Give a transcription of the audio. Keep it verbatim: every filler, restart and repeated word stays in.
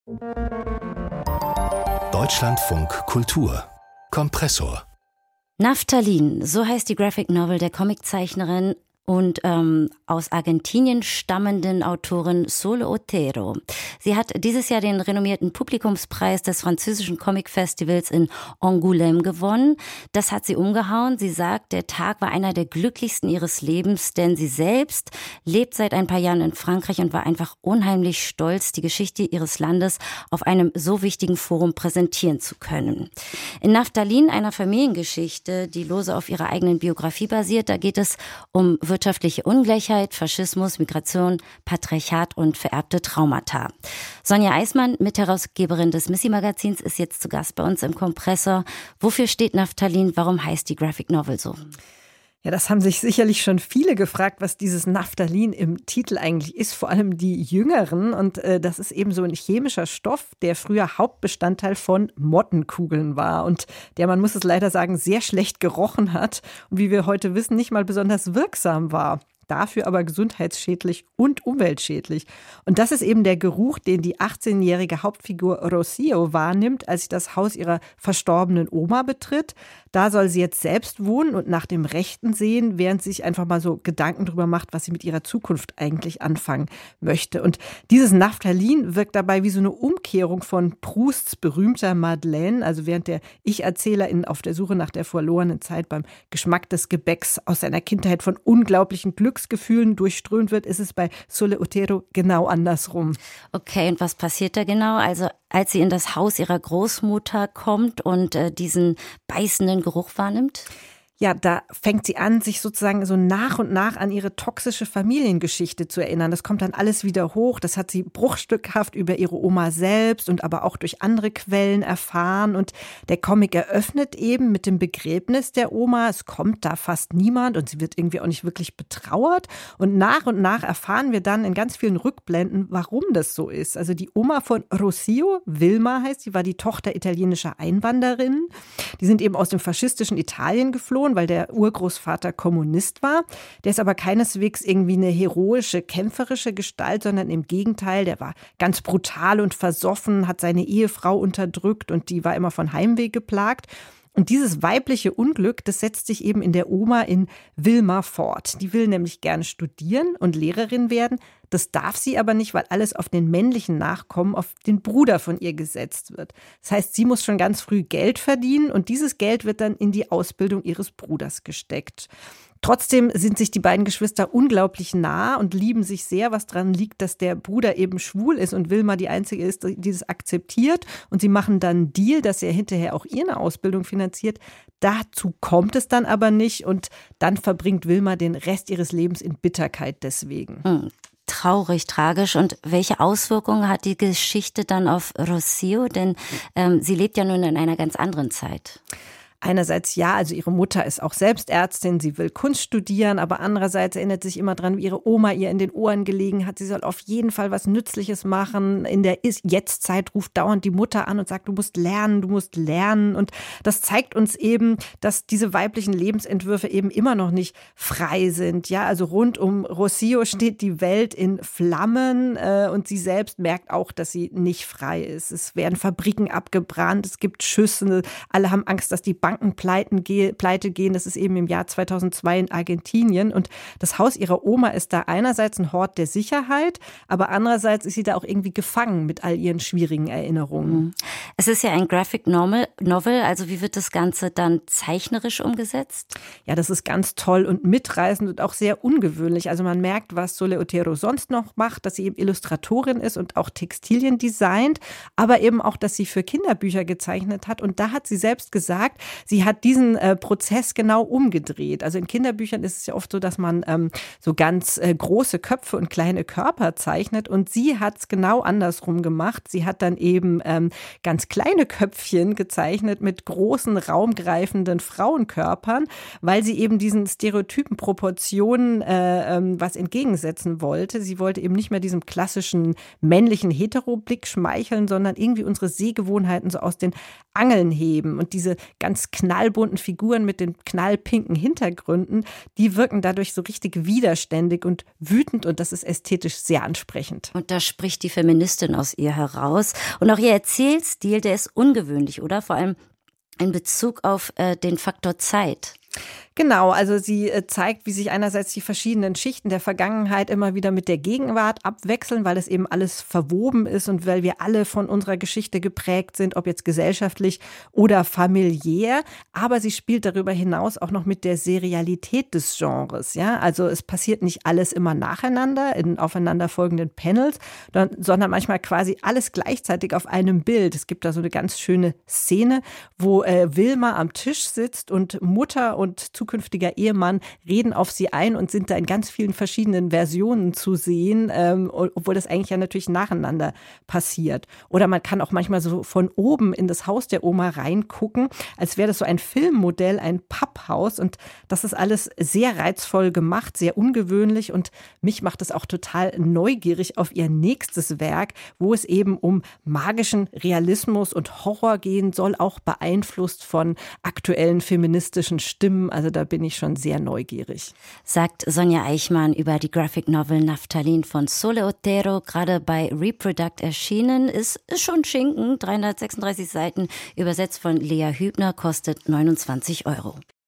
Deutschlandfunk Kultur Kompressor. Naphtalin, so heißt die Graphic Novel der Comiczeichnerin und ähm, aus Argentinien stammenden Autorin Sol Otero. Sie hat dieses Jahr den renommierten Publikumspreis des französischen Comic-Festivals in Angoulême gewonnen. Das hat sie umgehauen. Sie sagt, der Tag war einer der glücklichsten ihres Lebens, denn sie selbst lebt seit ein paar Jahren in Frankreich und war einfach unheimlich stolz, die Geschichte ihres Landes auf einem so wichtigen Forum präsentieren zu können. In Naphtalin, einer Familiengeschichte, die lose auf ihrer eigenen Biografie basiert, da geht es um wirtschaftliche Ungleichheit, Faschismus, Migration, Patriarchat und vererbte Traumata. Sonja Eismann, Mitherausgeberin des Missy-Magazins, ist jetzt zu Gast bei uns im Kompressor. Wofür steht Naphtalin? Warum heißt die Graphic Novel so? Ja, das haben sich sicherlich schon viele gefragt, was dieses Naphtalin im Titel eigentlich ist, vor allem die Jüngeren. Und äh, das ist eben so ein chemischer Stoff, der früher Hauptbestandteil von Mottenkugeln war und der, man muss es leider sagen, sehr schlecht gerochen hat und wie wir heute wissen, nicht mal besonders wirksam war. Dafür aber gesundheitsschädlich und umweltschädlich. Und das ist eben der Geruch, den die achtzehnjährige Hauptfigur Rocío wahrnimmt, als sie das Haus ihrer verstorbenen Oma betritt. Da soll sie jetzt selbst wohnen und nach dem Rechten sehen, während sie sich einfach mal so Gedanken drüber macht, was sie mit ihrer Zukunft eigentlich anfangen möchte. Und dieses Naphtalin wirkt dabei wie so eine Umkehrung von Prousts berühmter Madeleine, also während der Ich-Erzählerin auf der Suche nach der verlorenen Zeit beim Geschmack des Gebäcks aus seiner Kindheit von unglaublichen Glücksgefühlen durchströmt wird, ist es bei Sol Otero genau andersrum. Okay, und was passiert da genau? Also als sie in das Haus ihrer Großmutter kommt und äh, diesen beißenden Geruch wahrnimmt? Ja, da fängt sie an, sich sozusagen so nach und nach an ihre toxische Familiengeschichte zu erinnern. Das kommt dann alles wieder hoch. Das hat sie bruchstückhaft über ihre Oma selbst und aber auch durch andere Quellen erfahren. Und der Comic eröffnet eben mit dem Begräbnis der Oma. Es kommt da fast niemand und sie wird irgendwie auch nicht wirklich betrauert. Und nach und nach erfahren wir dann in ganz vielen Rückblenden, warum das so ist. Also die Oma von Rocío, Wilma heißt sie, war die Tochter italienischer Einwandererinnen. Die sind eben aus dem faschistischen Italien geflohen, weil der Urgroßvater Kommunist war. Der ist aber keineswegs irgendwie eine heroische, kämpferische Gestalt, sondern im Gegenteil, der war ganz brutal und versoffen, hat seine Ehefrau unterdrückt und die war immer von Heimweh geplagt. Und dieses weibliche Unglück, das setzt sich eben in der Oma in Wilma fort. Die will nämlich gerne studieren und Lehrerin werden. Das darf sie aber nicht, weil alles auf den männlichen Nachkommen, auf den Bruder von ihr gesetzt wird. Das heißt, sie muss schon ganz früh Geld verdienen und dieses Geld wird dann in die Ausbildung ihres Bruders gesteckt. Trotzdem sind sich die beiden Geschwister unglaublich nah und lieben sich sehr, was daran liegt, dass der Bruder eben schwul ist und Wilma die Einzige ist, die das akzeptiert. Und sie machen dann einen Deal, dass er hinterher auch ihre Ausbildung finanziert. Dazu kommt es dann aber nicht und dann verbringt Wilma den Rest ihres Lebens in Bitterkeit deswegen. Hm. Traurig, tragisch. Und welche Auswirkungen hat die Geschichte dann auf Rocío? Denn ähm, sie lebt ja nun in einer ganz anderen Zeit. Einerseits ja, also ihre Mutter ist auch selbst Ärztin, sie will Kunst studieren, aber andererseits erinnert sich immer dran, wie ihre Oma ihr in den Ohren gelegen hat, sie soll auf jeden Fall was Nützliches machen. In der Jetzt-Zeit ruft dauernd die Mutter an und sagt, du musst lernen, du musst lernen. Und das zeigt uns eben, dass diese weiblichen Lebensentwürfe eben immer noch nicht frei sind. Ja, also rund um Rocío steht die Welt in Flammen äh, und sie selbst merkt auch, dass sie nicht frei ist. Es werden Fabriken abgebrannt, es gibt Schüsse, alle haben Angst, dass die Banken pleiten, pleite gehen. Das ist eben im Jahr zweitausendzwei in Argentinien. Und das Haus ihrer Oma ist da einerseits ein Hort der Sicherheit, aber andererseits ist sie da auch irgendwie gefangen mit all ihren schwierigen Erinnerungen. Es ist ja ein Graphic Novel, also wie wird das Ganze dann zeichnerisch umgesetzt? Ja, das ist ganz toll und mitreißend und auch sehr ungewöhnlich. Also man merkt, was Sol Otero sonst noch macht, dass sie eben Illustratorin ist und auch Textilien designt, aber eben auch, dass sie für Kinderbücher gezeichnet hat. Und da hat sie selbst gesagt, sie hat diesen äh, Prozess genau umgedreht. Also in Kinderbüchern ist es ja oft so, dass man ähm, so ganz äh, große Köpfe und kleine Körper zeichnet und sie hat es genau andersrum gemacht. Sie hat dann eben ähm, ganz kleine Köpfchen gezeichnet mit großen, raumgreifenden Frauenkörpern, weil sie eben diesen stereotypen Proportionen äh, ähm, was entgegensetzen wollte. Sie wollte eben nicht mehr diesem klassischen männlichen Heteroblick schmeicheln, sondern irgendwie unsere Sehgewohnheiten so aus den Angeln heben und diese ganz ganz knallbunten Figuren mit den knallpinken Hintergründen, die wirken dadurch so richtig widerständig und wütend und das ist ästhetisch sehr ansprechend. Und da spricht die Feministin aus ihr heraus. Und auch ihr Erzählstil, der ist ungewöhnlich, oder? Vor allem in Bezug auf äh, den Faktor Zeit. Genau, also sie zeigt, wie sich einerseits die verschiedenen Schichten der Vergangenheit immer wieder mit der Gegenwart abwechseln, weil es eben alles verwoben ist und weil wir alle von unserer Geschichte geprägt sind, ob jetzt gesellschaftlich oder familiär. Aber sie spielt darüber hinaus auch noch mit der Serialität des Genres. Ja, also es passiert nicht alles immer nacheinander in aufeinanderfolgenden Panels, sondern manchmal quasi alles gleichzeitig auf einem Bild. Es gibt da so eine ganz schöne Szene, wo äh, Wilma am Tisch sitzt und Mutter und zukünftiger Ehemann reden auf sie ein und sind da in ganz vielen verschiedenen Versionen zu sehen, ähm, obwohl das eigentlich ja natürlich nacheinander passiert. Oder man kann auch manchmal so von oben in das Haus der Oma reingucken, als wäre das so ein Filmmodell, ein Papphaus und das ist alles sehr reizvoll gemacht, sehr ungewöhnlich und mich macht es auch total neugierig auf ihr nächstes Werk, wo es eben um magischen Realismus und Horror gehen soll, auch beeinflusst von aktuellen feministischen Stimmen. Also da bin ich schon sehr neugierig. Sagt Sonja Eichmann über die Graphic Novel Naftalin von Sole Otero, gerade bei Reproduct erschienen. Ist, ist schon Schinken, dreihundertsechsunddreißig Seiten, übersetzt von Lea Hübner, kostet neunundzwanzig Euro.